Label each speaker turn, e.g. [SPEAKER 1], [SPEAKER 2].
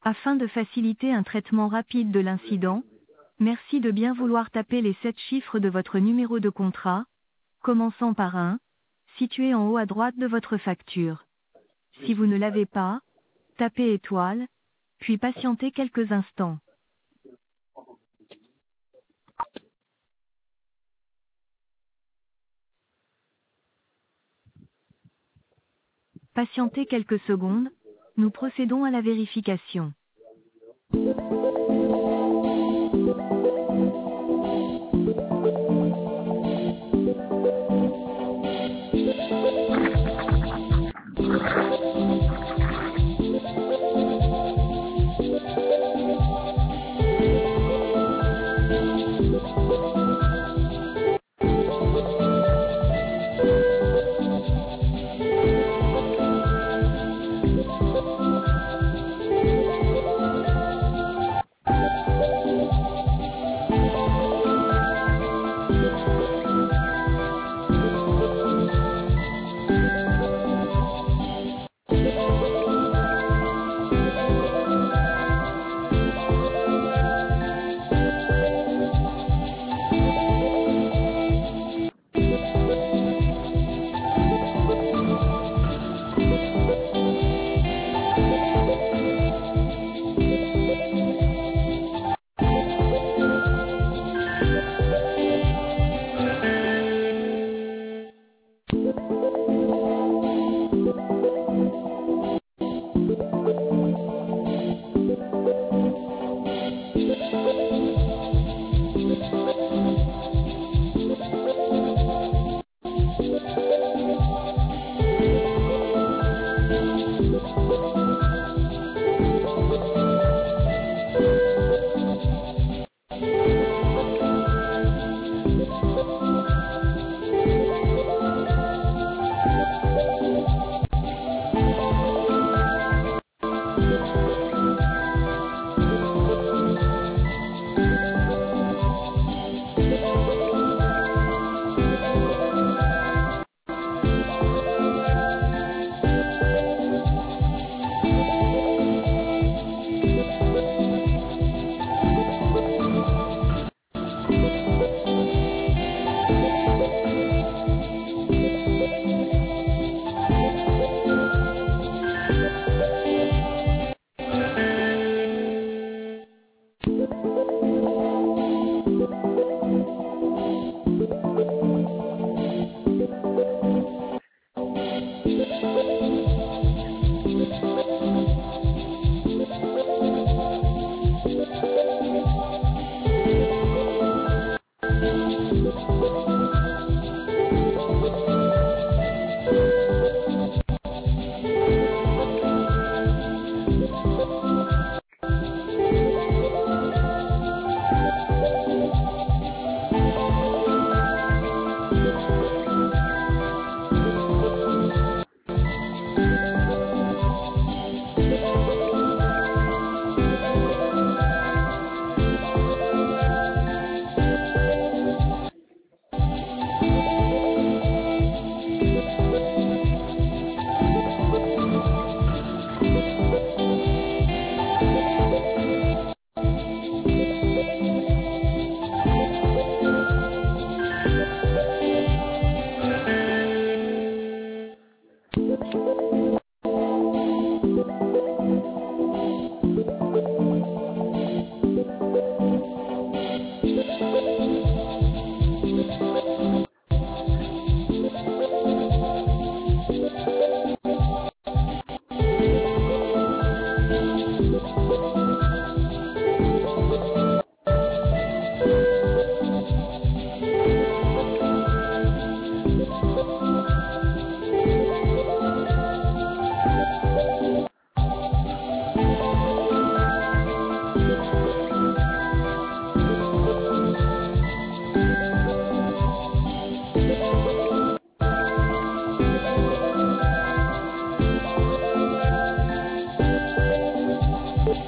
[SPEAKER 1] Afin de faciliter un traitement rapide de l'incident, merci de bien vouloir taper les 7 chiffres de votre numéro de contrat, commençant par 1, situé en haut à droite de votre facture. Si vous ne l'avez pas, tapez étoile, puis patientez quelques instants. Patientez quelques secondes, nous procédons à la vérification.